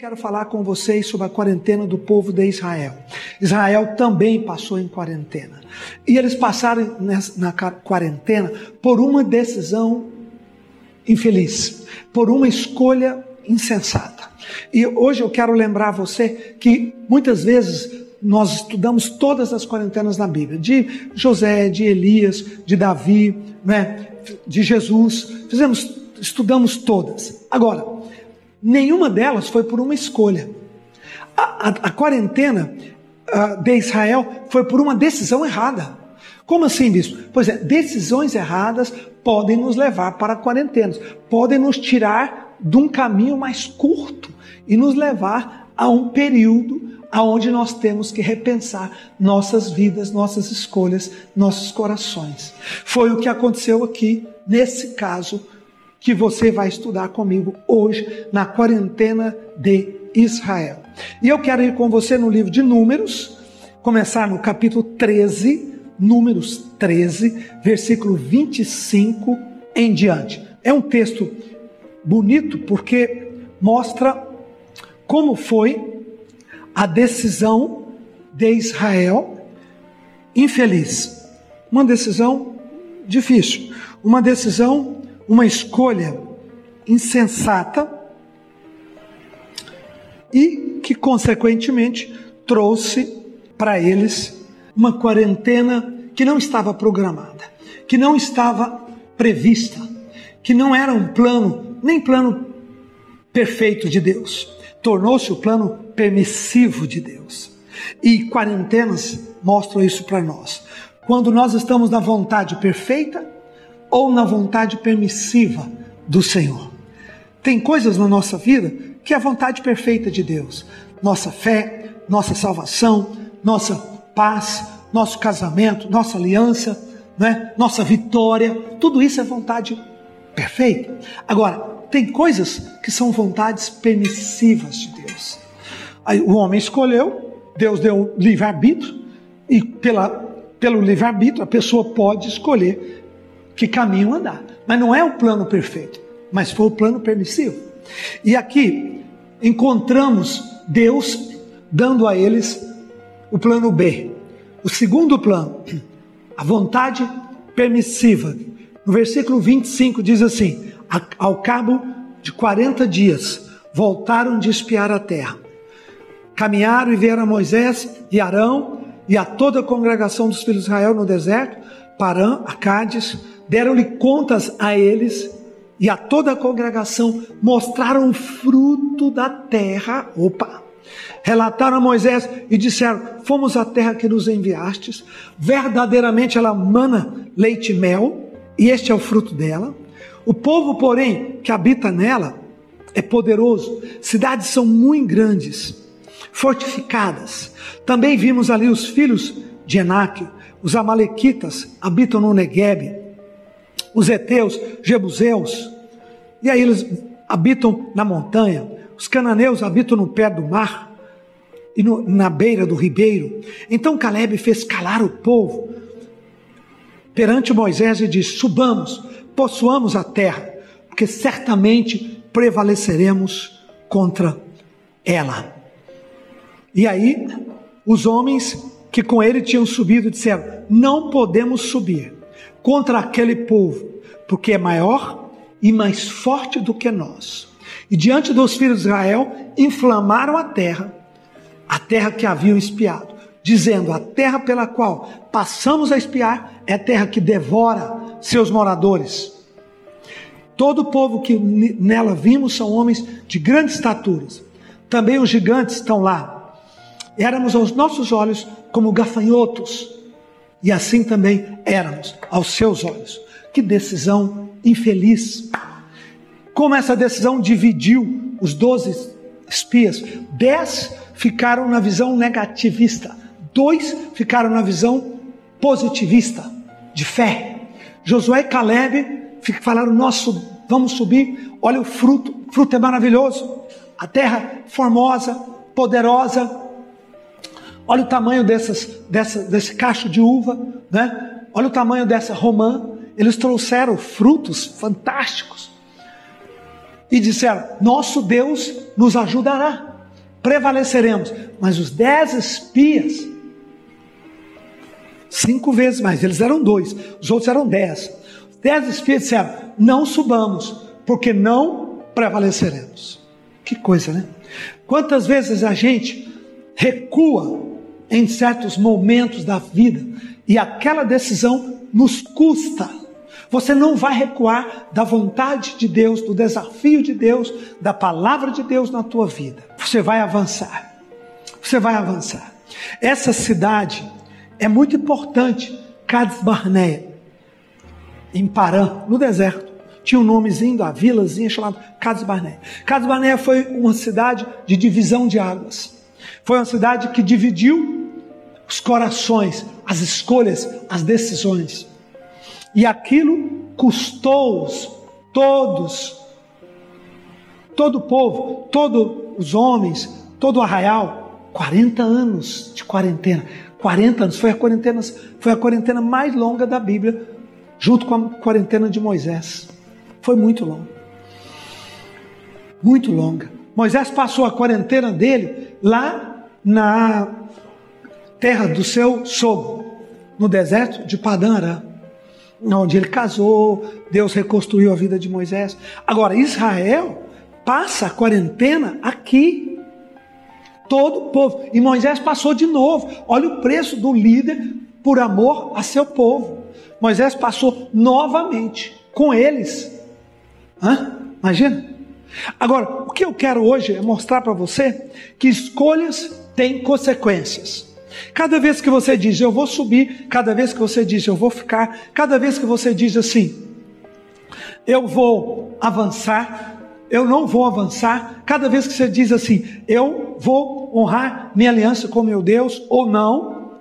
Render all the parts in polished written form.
Quero falar com vocês sobre a quarentena do povo de Israel. Israel também passou em quarentena. E eles passaram na quarentena por uma decisão infeliz, por uma escolha insensata. E hoje eu quero lembrar você que muitas vezes nós estudamos todas as quarentenas na Bíblia, de José, de Elias, de Davi, de Jesus, estudamos todas. Agora, nenhuma delas foi por uma escolha. A quarentena de Israel foi por uma decisão errada. Como assim, bispo? Pois é, decisões erradas podem nos levar para quarentenas, podem nos tirar de um caminho mais curto e nos levar a um período onde nós temos que repensar nossas vidas, nossas escolhas, nossos corações. Foi o que aconteceu aqui, nesse caso, que você vai estudar comigo hoje, na quarentena de Israel. E eu quero ir com você no livro de Números, começar no capítulo 13, Números 13, versículo 25 em diante. É um texto bonito porque mostra como foi a decisão de Israel infeliz. Uma decisão difícil, uma escolha insensata e que consequentemente trouxe para eles uma quarentena que não estava programada, que não estava prevista, que não era um plano, nem plano perfeito de Deus. Tornou-se o plano permissivo de Deus. E quarentenas mostram isso para nós. Quando nós estamos na vontade perfeita ou na vontade permissiva do Senhor. Tem coisas na nossa vida que é a vontade perfeita de Deus. Nossa fé, nossa salvação, nossa paz, nosso casamento, nossa aliança, nossa vitória, tudo isso é vontade perfeita. Agora, tem coisas que são vontades permissivas de Deus. Aí, o homem escolheu, Deus deu livre-arbítrio, e pelo livre-arbítrio a pessoa pode escolher que caminho andar. Mas não é o plano perfeito, mas foi o plano permissivo. E aqui encontramos Deus dando a eles o plano B. O segundo plano, a vontade permissiva. No versículo 25 diz assim: ao cabo de 40 dias, voltaram de espiar a terra. Caminharam e viram a Moisés e Arão e a toda a congregação dos filhos de Israel no deserto, Parã, a Cádiz, deram-lhe contas a eles e a toda a congregação, mostraram o fruto da terra. Relataram a Moisés e disseram: fomos à terra que nos enviastes, verdadeiramente ela mana leite e mel, e este é o fruto dela. O povo, porém, que habita nela é poderoso, cidades são muito grandes, fortificadas. Também vimos ali os filhos de Enaque, os amalequitas habitam no Neguebe, os heteus, jebuseus, e aí eles habitam na montanha, os cananeus habitam no pé do mar e na beira do ribeiro. Então Calebe fez calar o povo perante Moisés e disse: subamos, possuamos a terra, porque certamente prevaleceremos contra ela. E aí os homens que com ele tinham subido disseram: não podemos subir contra aquele povo, porque é maior e mais forte do que nós. E diante dos filhos de Israel inflamaram a terra que haviam espiado, dizendo: a terra pela qual passamos a espiar é a terra que devora seus moradores. Todo o povo que nela vimos são homens de grandes estaturas. Também os gigantes estão lá. Éramos aos nossos olhos como gafanhotos, e assim também éramos aos seus olhos. Que decisão infeliz! Como essa decisão dividiu os 12 espias. 10 ficaram na visão negativista, 2 ficaram na visão positivista, de fé. Josué e Calebe falaram: vamos subir, olha o fruto é maravilhoso, a terra formosa, poderosa, olha o tamanho desse cacho de uva, olha o tamanho dessa romã. Eles trouxeram frutos fantásticos e disseram: nosso Deus nos ajudará. prevaleceremos. Mas os 10 espias, 5 vezes mais, eles eram 2, os outros eram 10. Os 10 espias disseram: não subamos, porque não prevaleceremos. Que coisa, né? Quantas vezes a gente recua em certos momentos da vida e aquela decisão nos custa. Você não vai recuar da vontade de Deus, do desafio de Deus, da palavra de Deus na tua vida. Você vai avançar. Você vai avançar. Essa cidade é muito importante, Cades Barneia, em Parã, no deserto. Tinha um nomezinho da vilazinha chamada Cades Barneia. Cades Barneia foi uma cidade de divisão de águas. Foi uma cidade que dividiu os corações, as escolhas, as decisões. E aquilo custou-os, todos, todo o povo, todos os homens, todo o arraial, 40 anos de quarentena. 40 anos, foi a quarentena mais longa da Bíblia, junto com a quarentena de Moisés. Foi muito longa. Muito longa. Moisés passou a quarentena dele lá na terra do seu sogro, no deserto de Padã Arã, onde ele casou. Deus reconstruiu a vida de Moisés. Agora, Israel passa a quarentena aqui. Todo o povo. E Moisés passou de novo. Olha o preço do líder por amor a seu povo. Moisés passou novamente com eles. Imagina. Agora, o que eu quero hoje é mostrar para você que escolhas têm consequências. Cada vez que você diz eu vou subir, cada vez que você diz eu vou ficar, cada vez que você diz assim, eu vou avançar, eu não vou avançar, cada vez que você diz assim, eu vou honrar minha aliança com meu Deus ou não,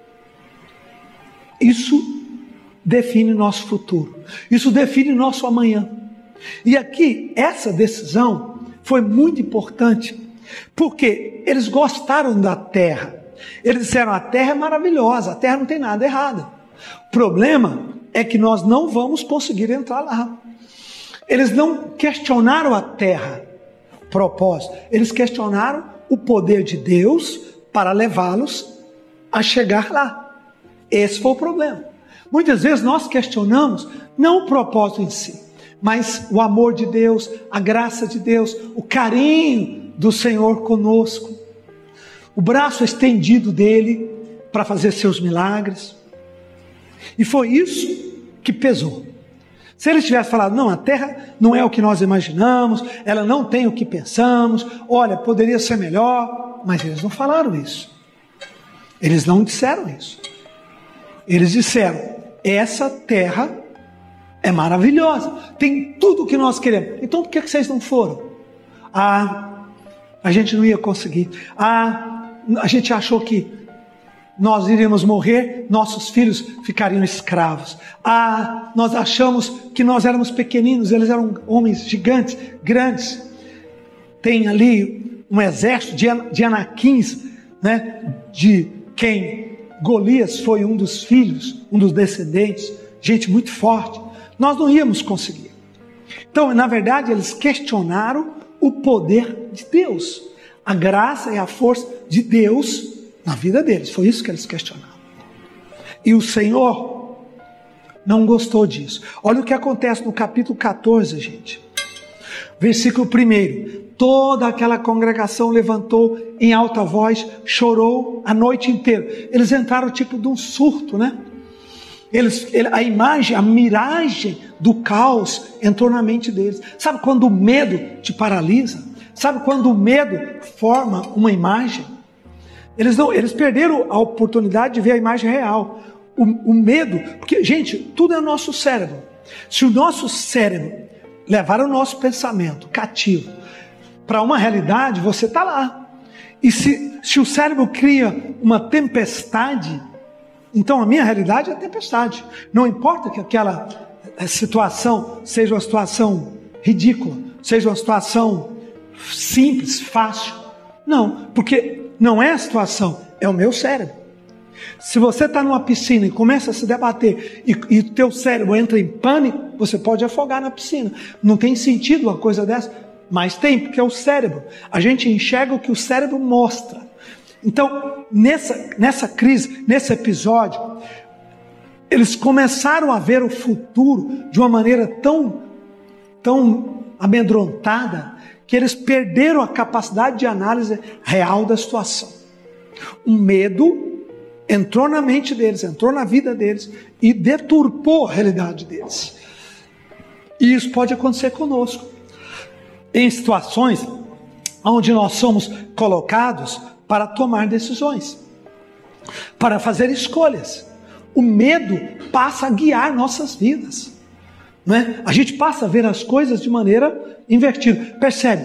isso define nosso futuro, isso define nosso amanhã. E aqui, essa decisão foi muito importante, porque eles gostaram da terra. Eles disseram: a terra é maravilhosa, a terra não tem nada errado. O problema é que nós não vamos conseguir entrar lá. Eles não questionaram a terra, propósito. Eles questionaram o poder de Deus para levá-los a chegar lá. Esse foi o problema. Muitas vezes nós questionamos não o propósito em si, mas o amor de Deus, a graça de Deus, o carinho do Senhor conosco, o braço estendido dele para fazer seus milagres. E foi isso que pesou. Se ele tivesse falado: não, a terra não é o que nós imaginamos, ela não tem o que pensamos, olha, poderia ser melhor, mas eles não falaram isso. Eles não disseram isso. Eles disseram: essa terra é maravilhosa, tem tudo o que nós queremos. Então por que vocês não foram? A gente não ia conseguir. A gente achou que nós iríamos morrer, nossos filhos ficariam escravos. Nós achamos que nós éramos pequeninos, eles eram homens gigantes, grandes. Tem ali um exército de anaquins, né, de quem Golias foi um dos filhos, um dos descendentes, gente muito forte. Nós não íamos conseguir. Então, na verdade, eles questionaram o poder de Deus, a graça e a força de Deus na vida deles. Foi isso que eles questionaram. E o Senhor não gostou disso. Olha o que acontece no capítulo 14, gente. Versículo 1. Toda aquela congregação levantou em alta voz, chorou a noite inteira. Eles entraram tipo de um surto, né? A imagem, a miragem do caos entrou na mente deles. Sabe quando o medo te paralisa? Sabe quando o medo forma uma imagem? Eles perderam a oportunidade de ver a imagem real. O medo, porque, gente, tudo é o nosso cérebro. Se o nosso cérebro levar o nosso pensamento cativo para uma realidade, você está lá. E se o cérebro cria uma tempestade, então a minha realidade é a tempestade. Não importa que aquela situação seja uma situação ridícula, seja uma situação simples, fácil. Não, porque não é a situação, é o meu cérebro. Se você está numa piscina e começa a se debater e o teu cérebro entra em pânico, você pode afogar na piscina. Não tem sentido uma coisa dessa. mas tem, porque é o cérebro. A gente enxerga o que o cérebro mostra. Então, nessa crise, nesse episódio, eles começaram a ver o futuro de uma maneira tão amedrontada, que eles perderam a capacidade de análise real da situação. O medo entrou na mente deles, entrou na vida deles e deturpou a realidade deles. E isso pode acontecer conosco. Em situações onde nós somos colocados para tomar decisões, para fazer escolhas. O medo passa a guiar nossas vidas, não é? A gente passa a ver as coisas de maneira invertida. Percebe?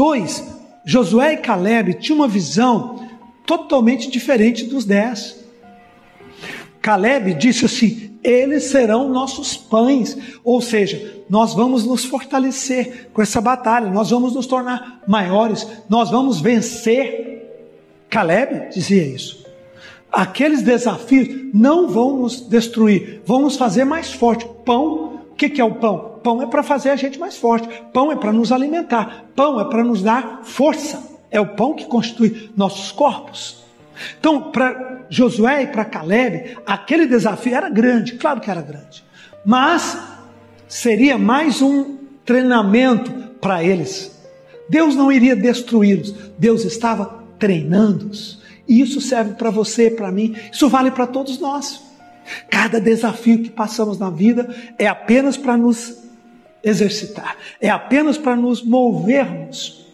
Josué e Caleb tinham uma visão totalmente diferente dos 10. Caleb disse assim: eles serão nossos pães, ou seja, nós vamos nos fortalecer com essa batalha, nós vamos nos tornar maiores, nós vamos vencer. Caleb dizia isso. Aqueles desafios não vão nos destruir, vão nos fazer mais forte. Pão, o que é o pão? Pão é para fazer a gente mais forte, pão é para nos alimentar, pão é para nos dar força, é o pão que constitui nossos corpos. Então, para Josué e para Caleb, aquele desafio era grande, claro que era grande, mas seria mais um treinamento para eles. Deus não iria destruí-los, Deus estava treinando-os. E isso serve para você, para mim, isso vale para todos nós. Cada desafio que passamos na vida é apenas para nos exercitar, é apenas para nos movermos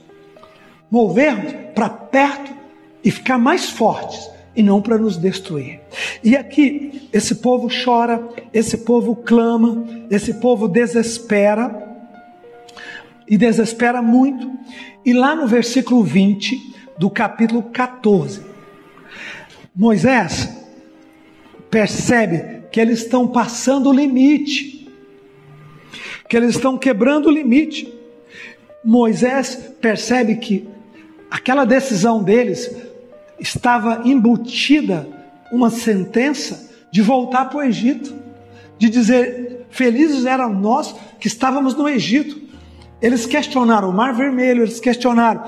para perto e ficar mais fortes, e não para nos destruir. E aqui, esse povo chora, esse povo clama, esse povo desespera, e desespera muito. E lá no versículo 20 do capítulo 14, Moisés percebe que eles estão passando o limite, que eles estão quebrando o limite. Moisés percebe que aquela decisão deles estava embutida uma sentença de voltar para o Egito, de dizer: felizes eram nós que estávamos no Egito. Eles questionaram o Mar Vermelho, eles questionaram,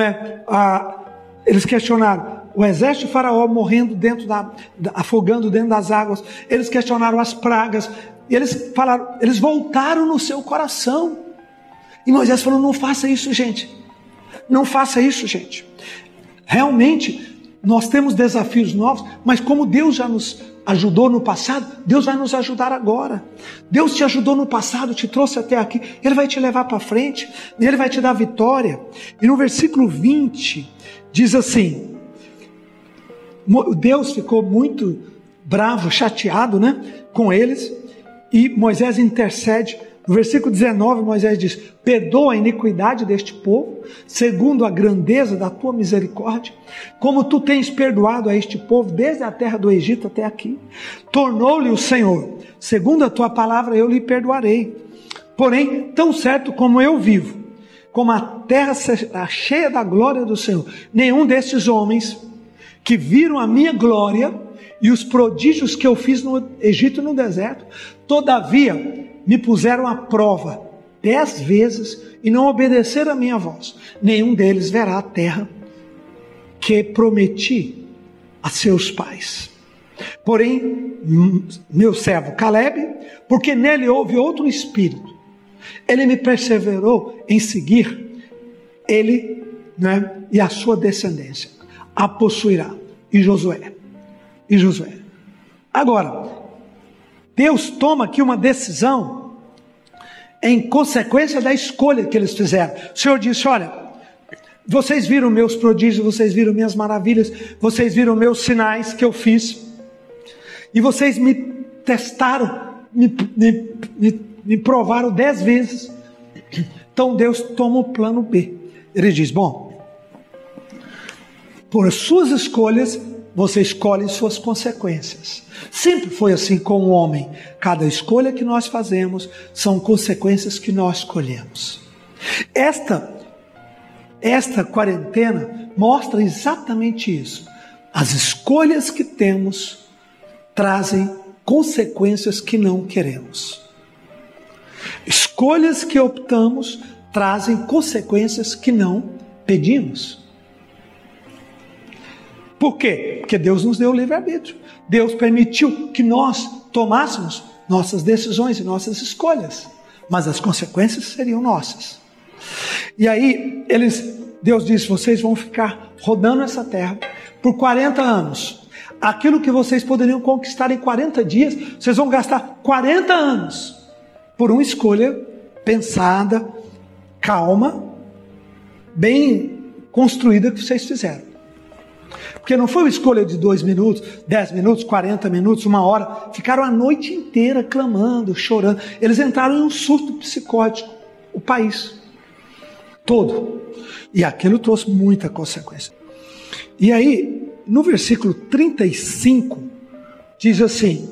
eles questionaram o exército de Faraó morrendo afogando dentro das águas. Eles questionaram as pragas. E eles voltaram no seu coração. E Moisés falou: não faça isso, gente. Não faça isso, gente. Realmente, nós temos desafios novos, mas como Deus já nos ajudou no passado, Deus vai nos ajudar agora. Deus te ajudou no passado, te trouxe até aqui, Ele vai te levar para frente, Ele vai te dar vitória. E no versículo 20, diz assim: Deus ficou muito bravo, chateado, com eles, e Moisés intercede. No versículo 19, Moisés diz: perdoa a iniquidade deste povo, segundo a grandeza da tua misericórdia, como tu tens perdoado a este povo desde a terra do Egito até aqui. Tornou-lhe o Senhor: segundo a tua palavra eu lhe perdoarei. Porém, tão certo como eu vivo, como a terra será cheia da glória do Senhor, nenhum destes homens que viram a minha glória e os prodígios que eu fiz no Egito e no deserto, todavia me puseram à prova 10 vezes e não obedeceram a minha voz, nenhum deles verá a terra que prometi a seus pais. Porém, meu servo Caleb, porque nele houve outro espírito, ele me perseverou em seguir, ele, e a sua descendência a possuirá. E Josué. Agora, Deus toma aqui uma decisão em consequência da escolha que eles fizeram. O Senhor disse: olha, vocês viram meus prodígios, vocês viram minhas maravilhas, vocês viram meus sinais que eu fiz, e vocês me testaram, me provaram 10 vezes. Então Deus toma o plano B. Ele diz: bom, por suas escolhas, você escolhe suas consequências. Sempre foi assim com o homem. Cada escolha que nós fazemos são consequências que nós escolhemos. Esta quarentena mostra exatamente isso. As escolhas que temos trazem consequências que não queremos. Escolhas que optamos trazem consequências que não pedimos. Por quê? Porque Deus nos deu o livre-arbítrio. Deus permitiu que nós tomássemos nossas decisões e nossas escolhas, mas as consequências seriam nossas. E aí, Deus disse, vocês vão ficar rodando essa terra por 40 anos. Aquilo que vocês poderiam conquistar em 40 dias, vocês vão gastar 40 anos por uma escolha pensada, calma, bem construída que vocês fizeram. Porque não foi uma escolha de 2 minutos, 10 minutos, 40 minutos, 1 hora. Ficaram a noite inteira clamando, chorando. Eles entraram em um surto psicótico, o país todo. E aquilo trouxe muita consequência. E aí, no versículo 35, diz assim,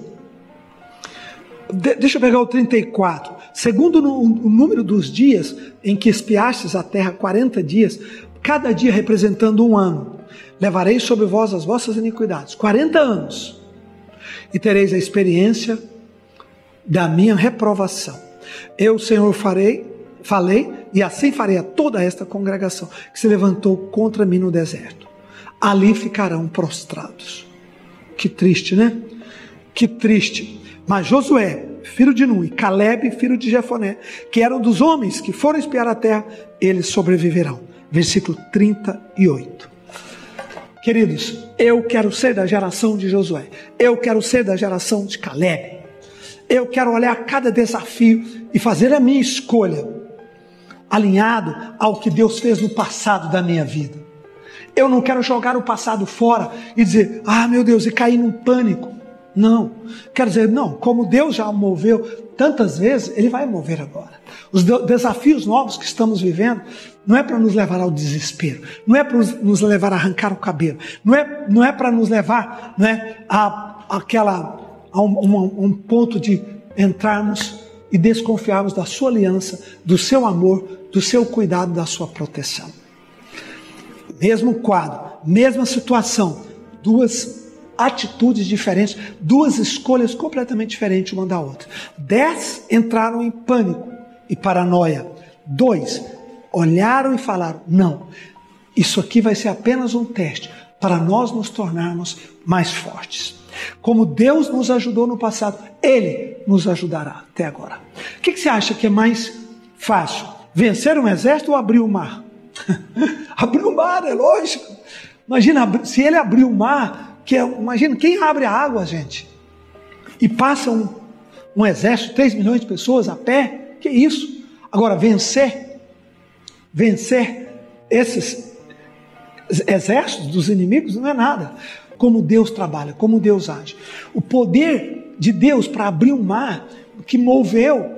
deixa eu pegar o 34. Segundo o número dos dias em que espiastes a terra, 40 dias, cada dia representando 1 ano, levarei sobre vós as vossas iniquidades, 40 anos, e tereis a experiência da minha reprovação. Eu, Senhor, falei, e assim farei a toda esta congregação que se levantou contra mim no deserto. Ali ficarão prostrados. Que triste, né? Que triste. Mas Josué, filho de Nun, e Caleb, filho de Jefoné, que eram dos homens que foram espiar a terra, eles sobreviverão. Versículo 38. Queridos, eu quero ser da geração de Josué. Eu quero ser da geração de Caleb. Eu quero olhar cada desafio e fazer a minha escolha alinhado ao que Deus fez no passado da minha vida. Eu não quero jogar o passado fora e dizer, meu Deus, e cair num pânico. Não, quero dizer, não, como Deus já moveu tantas vezes, Ele vai mover agora. Os desafios novos que estamos vivendo, não é para nos levar ao desespero, não é para nos levar a arrancar o cabelo, não é para nos levar, a um ponto de entrarmos e desconfiarmos da sua aliança, do seu amor, do seu cuidado, da sua proteção. Mesmo quadro, mesma situação, 2 atitudes diferentes, 2 escolhas completamente diferentes uma da outra. 10 entraram em pânico e paranoia. 2 olharam e falaram, não, isso aqui vai ser apenas um teste para nós nos tornarmos mais fortes. Como Deus nos ajudou no passado, Ele nos ajudará até agora. O que você acha que é mais fácil? Vencer um exército ou abrir o mar? Abrir o mar, é lógico. Imagina, se Ele abrir o mar, imagina, quem abre a água, gente? E passa um exército, 3 milhões de pessoas a pé? Que isso? Agora, vencer esses exércitos dos inimigos não é nada. Como Deus trabalha, como Deus age. O poder de Deus para abrir um mar que moveu,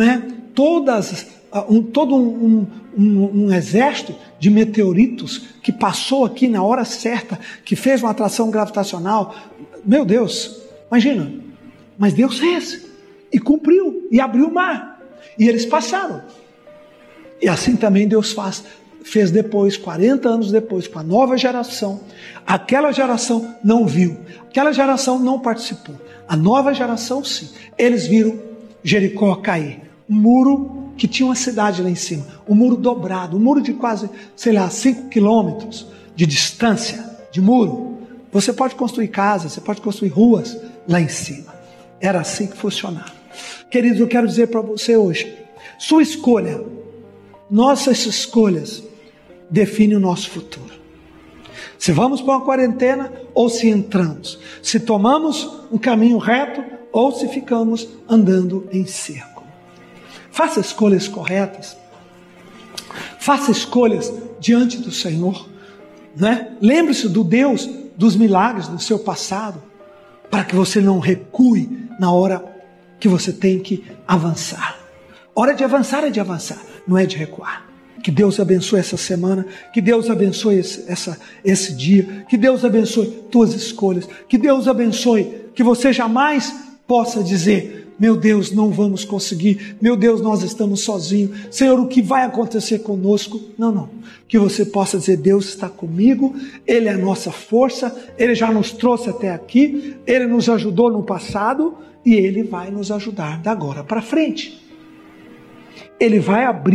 todo um exército de meteoritos que passou aqui na hora certa, que fez uma atração gravitacional. Meu Deus, imagina. Mas Deus fez e cumpriu e abriu o mar. E eles passaram. E assim também Deus fez depois, 40 anos depois, com a nova geração. Aquela geração não viu, aquela geração não participou. A nova geração sim. Eles viram Jericó cair. Um muro que tinha uma cidade lá em cima. Um muro dobrado, um muro de quase, 5 quilômetros de distância de muro. Você pode construir casas, você pode construir ruas lá em cima. Era assim que funcionava. Queridos, eu quero dizer para você hoje, sua escolha, nossas escolhas, define o nosso futuro. Se vamos para uma quarentena ou se entramos. Se tomamos um caminho reto ou se ficamos andando em círculo. Faça escolhas corretas. Faça escolhas diante do Senhor. Lembre-se do Deus dos milagres no seu passado, para que você não recue na hora que você tem que avançar. Hora de avançar é de avançar, não é de recuar. Que Deus abençoe essa semana, que Deus abençoe esse dia, que Deus abençoe tuas escolhas, que Deus abençoe, que você jamais possa dizer, meu Deus, não vamos conseguir, meu Deus, nós estamos sozinhos, Senhor, o que vai acontecer conosco? Não, que você possa dizer, Deus está comigo, Ele é a nossa força, Ele já nos trouxe até aqui, Ele nos ajudou no passado e Ele vai nos ajudar da agora para frente. Ele vai abrir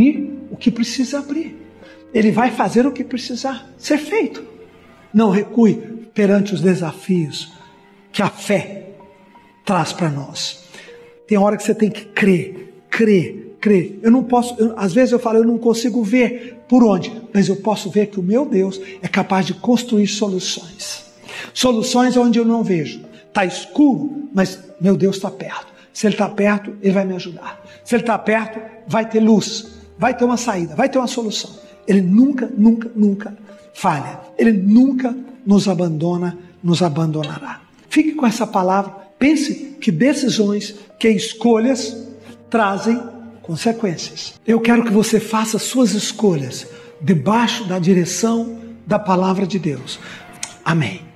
o que precisa abrir. Ele vai fazer o que precisar ser feito. Não recue perante os desafios que a fé traz para nós. Tem hora que você tem que crer. Eu não posso, às vezes eu falo, eu não consigo ver por onde, mas eu posso ver que o meu Deus é capaz de construir soluções. Soluções onde eu não vejo. Está escuro, mas meu Deus está perto. Se Ele está perto, Ele vai me ajudar. Se Ele está perto, vai ter luz, vai ter uma saída, vai ter uma solução. Ele nunca falha. Ele nunca nos abandona, nos abandonará. Fique com essa palavra. Pense que decisões, que escolhas trazem consequências. Eu quero que você faça suas escolhas debaixo da direção da palavra de Deus. Amém.